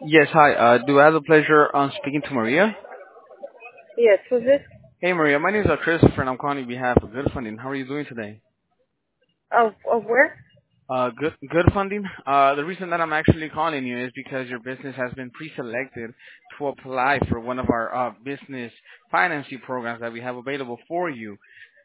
Yes, hi. Do I have the pleasure on speaking to Maria? Yes, who's this? Hey, Maria. My name is Christopher, and I'm calling on behalf of Good Funding. How are you doing today? Of where? Good Funding. The reason that I'm actually calling you is because your business has been pre-selected to apply for one of our business financing programs that we have available for you.